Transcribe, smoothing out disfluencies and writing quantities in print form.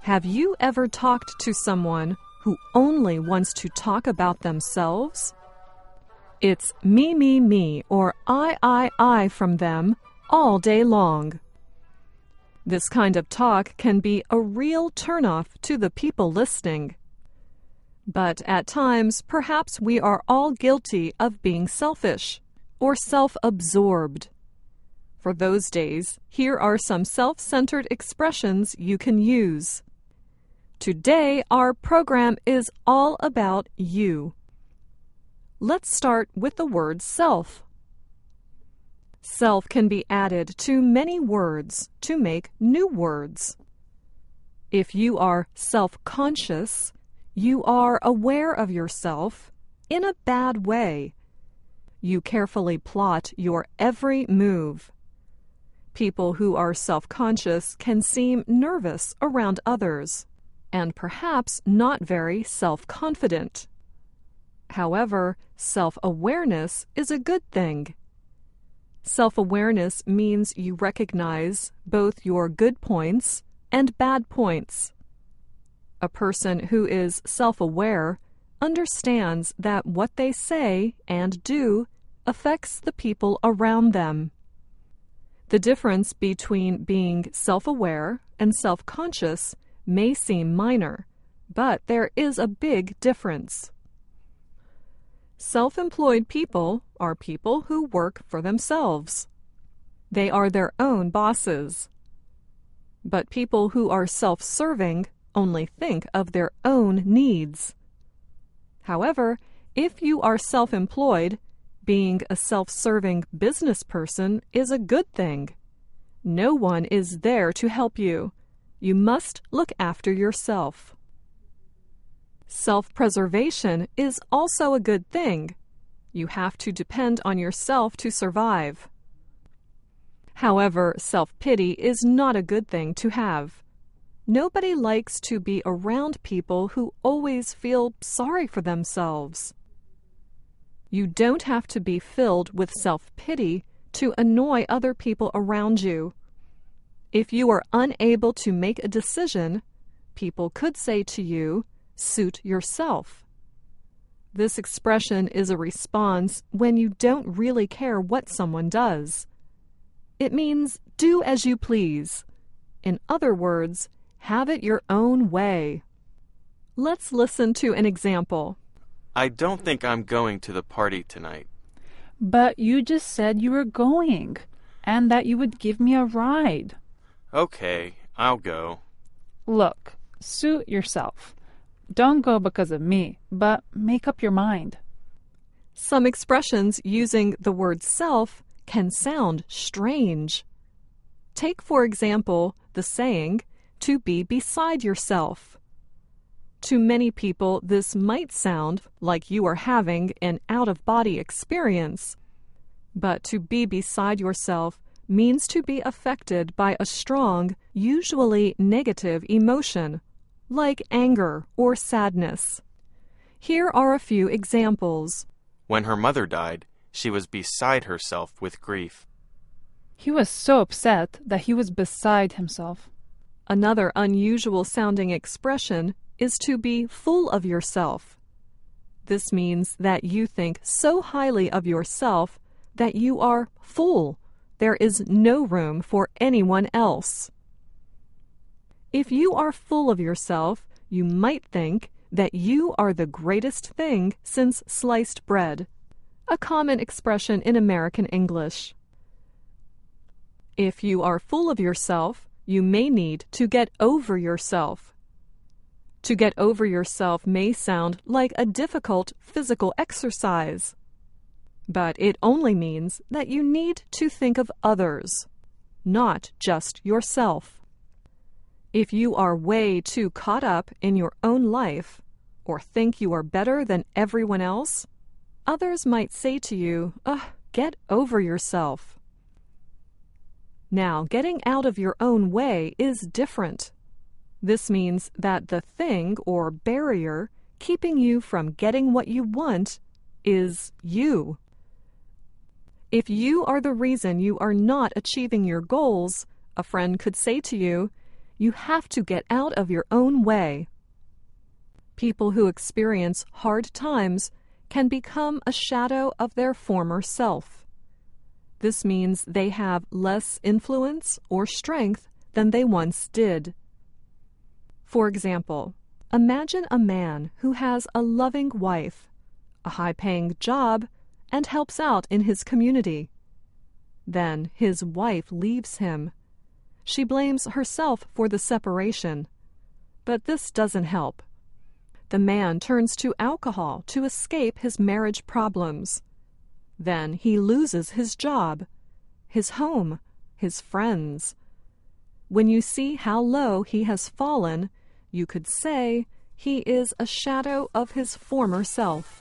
Have you ever talked to someone who only wants to talk about themselves? It's me, or I from them all day long. This kind of talk can be a real turnoff to the people listening. But at times, perhaps we are all guilty of being selfish or self-absorbed. For those days, here are some self-centered expressions you can use. Today, our program is all about you. Let's start with the word self. Self can be added to many words to make new words. If you are self-conscious, you are aware of yourself in a bad way. You carefully plot your every move. People who are self-conscious can seem nervous around others, and perhaps not very self-confident. However, self-awareness is a good thing. Self-awareness means you recognize both your good points and bad points. A person who is self-aware understands that what they say and do affects the people around them. The difference between being self-aware and self-conscious may seem minor, but there is a big difference. Self-employed people are people who work for themselves. They are their own bosses. But people who are self-serving only think of their own needs. However, if you are self-employed, being a self-serving business person is a good thing. No one is there to help you. You must look after yourself. Self-preservation is also a good thing. You have to depend on yourself to survive. However, self-pity is not a good thing to have. Nobody likes to be around people who always feel sorry for themselves. You don't have to be filled with self-pity to annoy other people around you. If you are unable to make a decision, people could say to you, "Suit yourself." This expression is a response when you don't really care what someone does. It means do as you please. In other words, have it your own way. Let's listen to an example. I don't think I'm going to the party tonight. But you just said you were going, and that you would give me a ride. Okay, I'll go. Look, suit yourself. Don't go because of me, but make up your mind. Some expressions using the word self can sound strange. Take, for example, the saying, to be beside yourself. To many people, this might sound like you are having an out-of-body experience. But to be beside yourself means to be affected by a strong, usually negative emotion, like anger or sadness. Here are a few examples. When her mother died, she was beside herself with grief. He was so upset that he was beside himself. Another unusual sounding expression is to be full of yourself. This means that you think so highly of yourself that you are full. There is no room for anyone else. If you are full of yourself, you might think that you are the greatest thing since sliced bread, a common expression in American English. If you are full of yourself, you may need to get over yourself. To get over yourself may sound like a difficult physical exercise, but it only means that you need to think of others, not just yourself. If you are way too caught up in your own life or think you are better than everyone else, others might say to you, "Get over yourself." Now, getting out of your own way is different. This means that the thing or barrier keeping you from getting what you want is you. If you are the reason you are not achieving your goals, a friend could say to you, You have to get out of your own way. People who experience hard times can become a shadow of their former self. This means they have less influence or strength than they once did. For example, imagine a man who has a loving wife, a high-paying job, and helps out in his community. Then his wife leaves him. She blames herself for the separation, but this doesn't help. The man turns to alcohol to escape his marriage problems. Then he loses his job, his home, his friends. When you see how low he has fallen, you could say he is a shadow of his former self.